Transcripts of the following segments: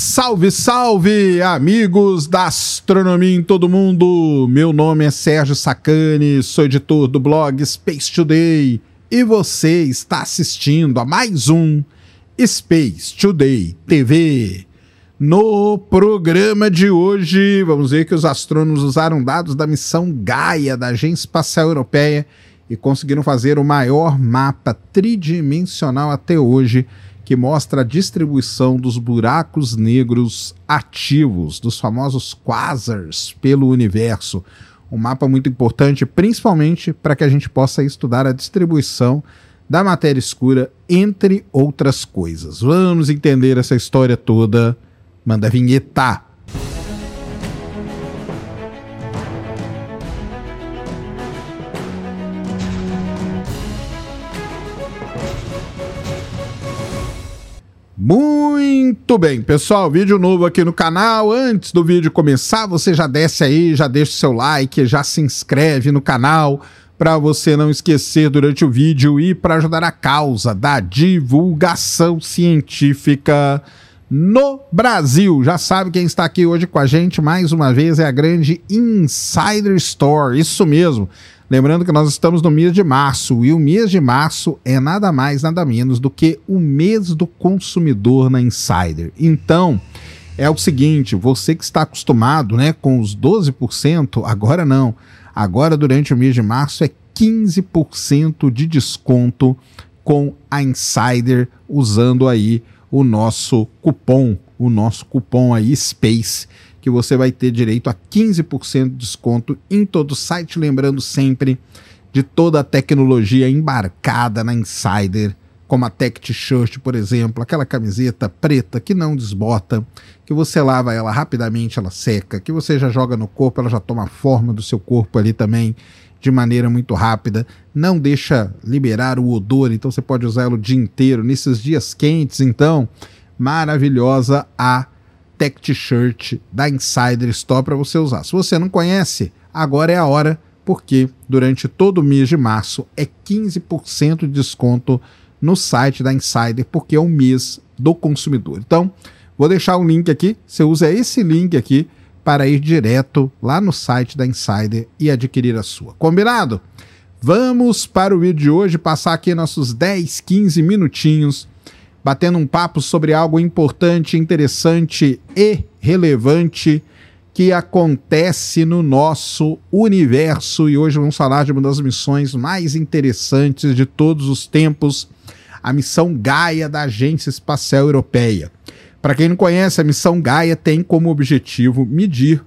Salve, salve, amigos da astronomia em todo mundo! Meu nome é Sérgio Sacani, sou editor do blog Space Today e você está assistindo a mais um Space Today TV. No programa de hoje, vamos ver que os astrônomos usaram dados da missão Gaia da Agência Espacial Europeia e conseguiram fazer o maior mapa tridimensional até hoje, que mostra a distribuição dos buracos negros ativos, dos famosos quasars pelo universo. Um mapa muito importante, principalmente para que a gente possa estudar a distribuição da matéria escura, entre outras coisas. Vamos entender essa história toda. Manda a vinheta! Muito bem, pessoal, vídeo novo aqui no canal. Antes do vídeo começar, você já desce aí, já deixa o seu like, já se inscreve no canal para você não esquecer durante o vídeo e para ajudar a causa da divulgação científica no Brasil. Já sabe quem está aqui hoje com a gente mais uma vez é a grande Insider Store, isso mesmo. Lembrando que nós estamos no mês de março, e o mês de março é nada mais, nada menos do que o mês do consumidor na Insider. Então, é o seguinte, você que está acostumado, né, com os 12%, agora não. Agora, durante o mês de março, é 15% de desconto com a Insider, usando aí o nosso cupom aí, SPACE, que você vai ter direito a 15% de desconto em todo o site, lembrando sempre de toda a tecnologia embarcada na Insider, como a Tech T-Shirt, por exemplo, aquela camiseta preta que não desbota, que você lava ela rapidamente, ela seca, que você já joga no corpo, ela já toma a forma do seu corpo ali também, de maneira muito rápida, não deixa liberar o odor, então você pode usar ela o dia inteiro, nesses dias quentes, então, maravilhosa a Tech T-Shirt da Insider Store para você usar. Se você não conhece, agora é a hora, porque durante todo o mês de março é 15% de desconto no site da Insider, porque é o mês do consumidor. Então, vou deixar o link aqui, você usa esse link aqui para ir direto lá no site da Insider e adquirir a sua. Combinado? Vamos para o vídeo de hoje, passar aqui nossos 10, 15 minutinhos batendo um papo sobre algo importante, interessante e relevante que acontece no nosso universo. E hoje vamos falar de uma das missões mais interessantes de todos os tempos, a missão Gaia da Agência Espacial Europeia. Para quem não conhece, a missão Gaia tem como objetivo medir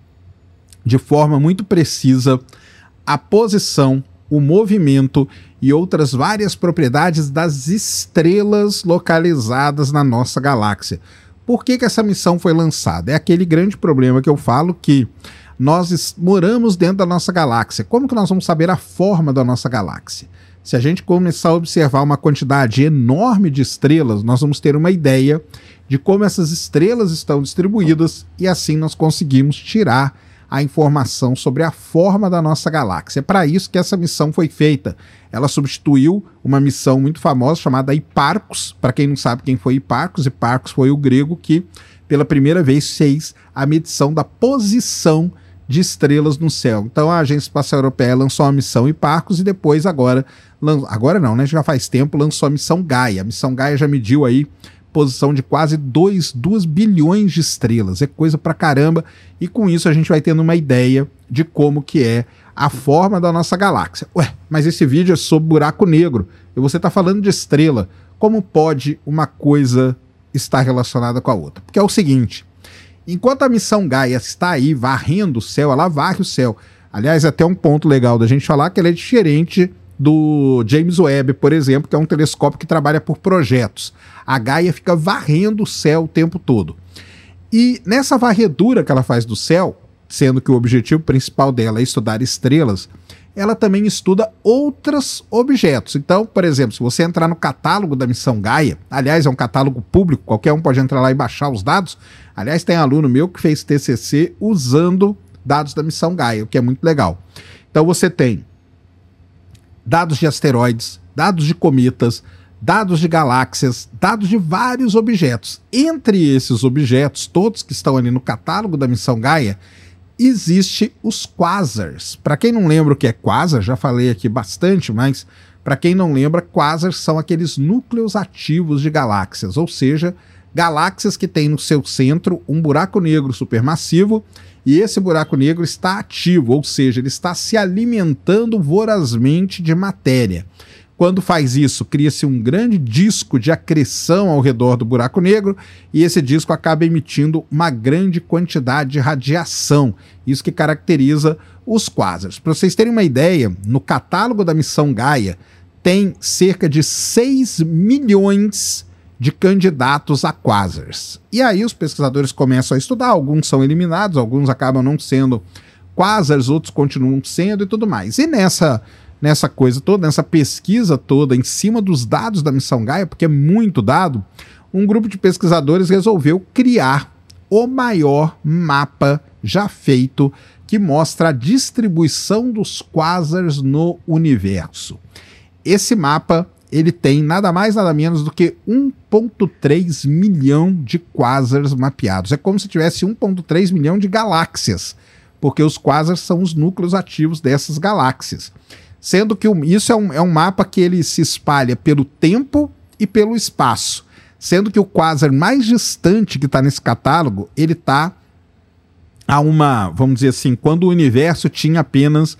de forma muito precisa a posição, o movimento e outras várias propriedades das estrelas localizadas na nossa galáxia. Por que essa missão foi lançada? É aquele grande problema que eu falo, que nós moramos dentro da nossa galáxia. Como que nós vamos saber a forma da nossa galáxia? Se a gente começar a observar uma quantidade enorme de estrelas, nós vamos ter uma ideia de como essas estrelas estão distribuídas e assim nós conseguimos tirar a informação sobre a forma da nossa galáxia. É para isso que essa missão foi feita. Ela substituiu uma missão muito famosa chamada Hipparcos. Para quem não sabe quem foi Hipparcos, Hipparcos foi o grego que pela primeira vez fez a medição da posição de estrelas no céu. Então a Agência Espacial Europeia lançou a missão Hipparcos e depois agora não, né, já faz tempo, lançou a missão Gaia. A missão Gaia já mediu aí posição de quase 2 bilhões de estrelas, é coisa pra caramba, e com isso a gente vai tendo uma ideia de como que é a forma da nossa galáxia. Ué, mas esse vídeo é sobre buraco negro, e você tá falando de estrela, como pode uma coisa estar relacionada com a outra? Porque é o seguinte, enquanto a missão Gaia está aí varrendo o céu, ela varre o céu, aliás, é até um ponto legal da gente falar que ela é diferente do James Webb, por exemplo, que é um telescópio que trabalha por projetos. A Gaia fica varrendo o céu o tempo todo. E nessa varredura que ela faz do céu, sendo que o objetivo principal dela é estudar estrelas, ela também estuda outros objetos. Então, por exemplo, se você entrar no catálogo da missão Gaia, aliás, é um catálogo público, qualquer um pode entrar lá e baixar os dados. Aliás, tem aluno meu que fez TCC usando dados da missão Gaia, o que é muito legal. Então você tem dados de asteroides, dados de cometas, dados de galáxias, dados de vários objetos. Entre esses objetos, todos que estão ali no catálogo da missão Gaia, existe os quasars. Para quem não lembra o que é quasar, já falei aqui bastante, mas para quem não lembra, quasars são aqueles núcleos ativos de galáxias, ou seja, galáxias que têm no seu centro um buraco negro supermassivo, e esse buraco negro está ativo, ou seja, ele está se alimentando vorazmente de matéria. Quando faz isso, cria-se um grande disco de acreção ao redor do buraco negro e esse disco acaba emitindo uma grande quantidade de radiação. Isso que caracteriza os quasars. Para vocês terem uma ideia, no catálogo da missão Gaia tem cerca de 6 milhões de candidatos a quasars. E aí os pesquisadores começam a estudar, alguns são eliminados, alguns acabam não sendo quasars, outros continuam sendo e tudo mais. E nessa coisa toda, nessa pesquisa toda, em cima dos dados da missão Gaia, porque é muito dado, um grupo de pesquisadores resolveu criar o maior mapa já feito que mostra a distribuição dos quasars no universo. Esse mapa, ele tem nada mais nada menos do que 1,3 milhão de quasars mapeados. É como se tivesse 1,3 milhão de galáxias, porque os quasars são os núcleos ativos dessas galáxias. Sendo que isso é um mapa que ele se espalha pelo tempo e pelo espaço. Sendo que o quasar mais distante que está nesse catálogo, ele está a vamos dizer assim, quando o universo tinha apenas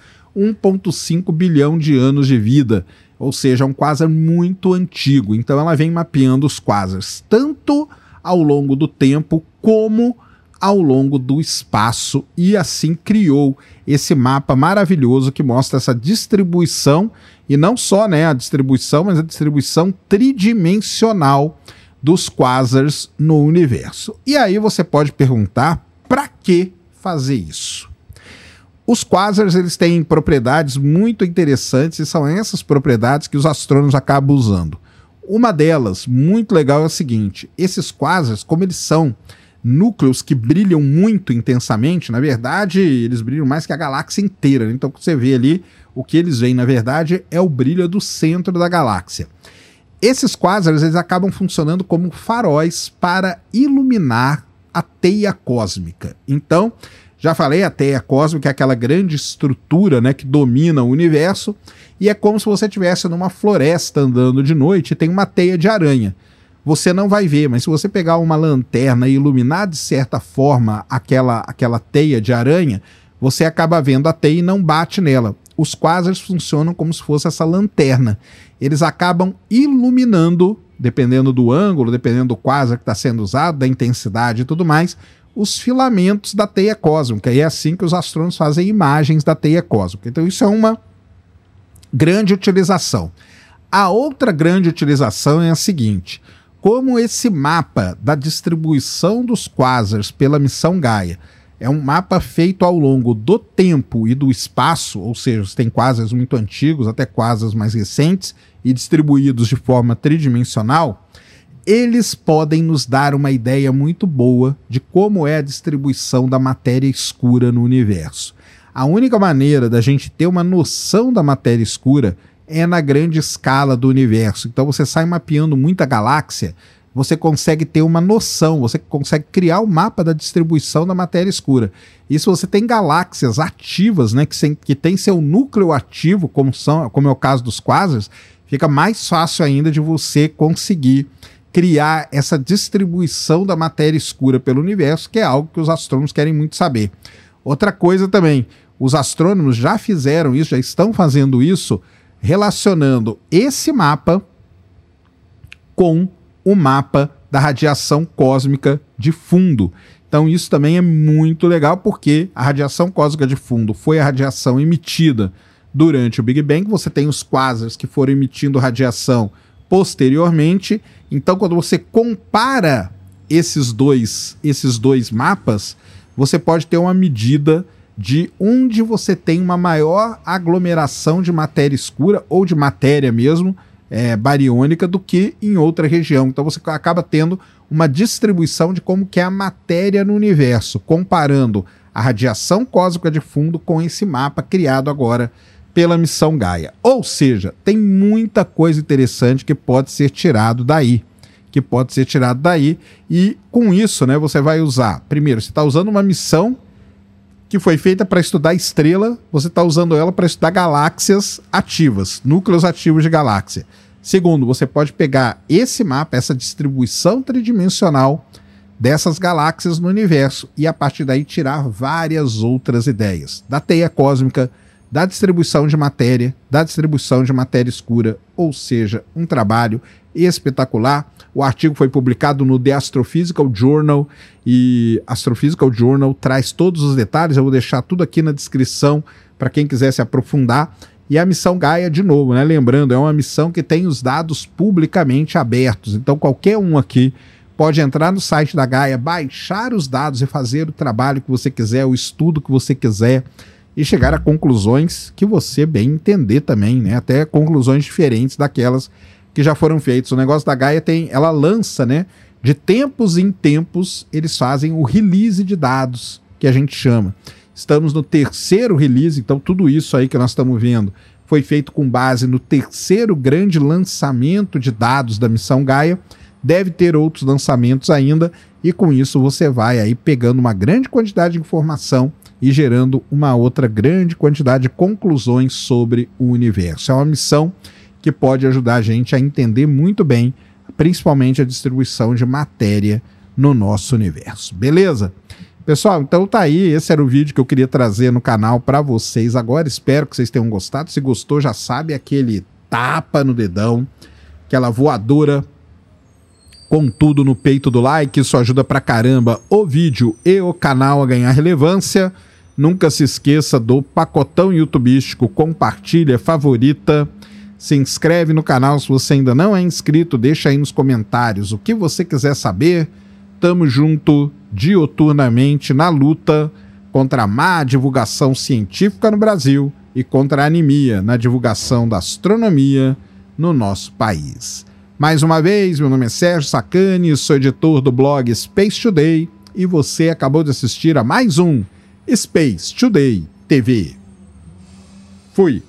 1,5 bilhão de anos de vida. Ou seja, é um quasar muito antigo. Então ela vem mapeando os quasars, tanto ao longo do tempo como ao longo do espaço, e assim criou esse mapa maravilhoso que mostra essa distribuição, e não só a distribuição, mas a distribuição tridimensional dos quasars no universo. E aí você pode perguntar, para que fazer isso? Os quasars, eles têm propriedades muito interessantes, e são essas propriedades que os astrônomos acabam usando. Uma delas, muito legal, é a seguinte: esses quasars, como eles são núcleos que brilham muito intensamente, na verdade, eles brilham mais que a galáxia inteira, né? Então, você vê ali, o que eles veem, na verdade, é o brilho do centro da galáxia. Esses quasars, eles acabam funcionando como faróis para iluminar a teia cósmica. Então, já falei, a teia cósmica é aquela grande estrutura, né, que domina o universo, e é como se você estivesse numa floresta andando de noite e tem uma teia de aranha. Você não vai ver, mas se você pegar uma lanterna e iluminar de certa forma aquela teia de aranha, você acaba vendo a teia e não bate nela. Os quasars funcionam como se fosse essa lanterna. Eles acabam iluminando, dependendo do ângulo, dependendo do quasar que está sendo usado, da intensidade e tudo mais, os filamentos da teia cósmica. E é assim que os astrônomos fazem imagens da teia cósmica. Então isso é uma grande utilização. A outra grande utilização é a seguinte: como esse mapa da distribuição dos quasars pela missão Gaia é um mapa feito ao longo do tempo e do espaço, ou seja, você tem quasars muito antigos até quasars mais recentes e distribuídos de forma tridimensional, eles podem nos dar uma ideia muito boa de como é a distribuição da matéria escura no universo. A única maneira da gente ter uma noção da matéria escura é na grande escala do universo. Então você sai mapeando muita galáxia, você consegue ter uma noção, você consegue criar o mapa da distribuição da matéria escura. E se você tem galáxias ativas, né, que tem seu núcleo ativo, como é o caso dos quasars, fica mais fácil ainda de você conseguir criar essa distribuição da matéria escura pelo universo, que é algo que os astrônomos querem muito saber. Outra coisa também, os astrônomos já fizeram isso, já estão fazendo isso, relacionando esse mapa com o mapa da radiação cósmica de fundo. Então isso também é muito legal, porque a radiação cósmica de fundo foi a radiação emitida durante o Big Bang. Você tem os quasars que foram emitindo radiação posteriormente. Então quando você compara esses dois mapas, você pode ter uma medida de onde você tem uma maior aglomeração de matéria escura, ou de matéria mesmo, bariônica, do que em outra região. Então você acaba tendo uma distribuição de como que é a matéria no universo, comparando a radiação cósmica de fundo com esse mapa criado agora pela missão Gaia. Ou seja, tem muita coisa interessante que pode ser tirado daí. E com isso, né, você vai usar, primeiro, você está usando uma missão que foi feita para estudar estrela, você está usando ela para estudar galáxias ativas, núcleos ativos de galáxia. Segundo, você pode pegar esse mapa, essa distribuição tridimensional dessas galáxias no universo e a partir daí tirar várias outras ideias da teia cósmica, da distribuição de matéria escura, ou seja, um trabalho espetacular. O artigo foi publicado no The Astrophysical Journal e Astrophysical Journal traz todos os detalhes, eu vou deixar tudo aqui na descrição para quem quiser se aprofundar. E a missão Gaia, de novo, né? Lembrando, é uma missão que tem os dados publicamente abertos, então qualquer um aqui pode entrar no site da Gaia, baixar os dados e fazer o trabalho que você quiser, o estudo que você quiser e chegar a conclusões que você bem entender também, né? Até conclusões diferentes daquelas que já foram feitas. O negócio da Gaia ela lança, né? De tempos em tempos, eles fazem o release de dados, que a gente chama. Estamos no 3º release, então tudo isso aí que nós estamos vendo foi feito com base no 3º grande lançamento de dados da missão Gaia. Deve ter outros lançamentos ainda, e com isso você vai aí pegando uma grande quantidade de informação e gerando uma outra grande quantidade de conclusões sobre o universo. É uma missão que pode ajudar a gente a entender muito bem, principalmente a distribuição de matéria no nosso universo. Beleza? Pessoal, então tá aí, esse era o vídeo que eu queria trazer no canal para vocês agora. Espero que vocês tenham gostado. Se gostou, já sabe, aquele tapa no dedão, aquela voadora com tudo no peito do like, isso ajuda pra caramba o vídeo e o canal a ganhar relevância. Nunca se esqueça do pacotão youtubístico, compartilha, favorita, se inscreve no canal se você ainda não é inscrito, deixa aí nos comentários o que você quiser saber. Tamo junto dioturnamente na luta contra a má divulgação científica no Brasil e contra a anemia na divulgação da astronomia no nosso país. Mais uma vez, meu nome é Sérgio Sacani, sou editor do blog Space Today e você acabou de assistir a mais um Space Today TV. Fui!